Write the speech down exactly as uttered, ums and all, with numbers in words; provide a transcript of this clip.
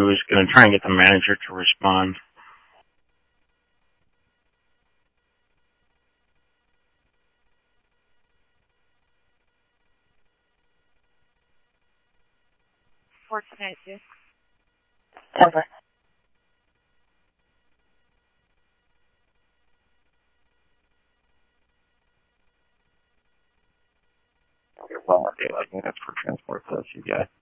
was going to try and get the manager to respond. four tonight, too. Okay. Okay, well, okay, like that's for transport plus you got.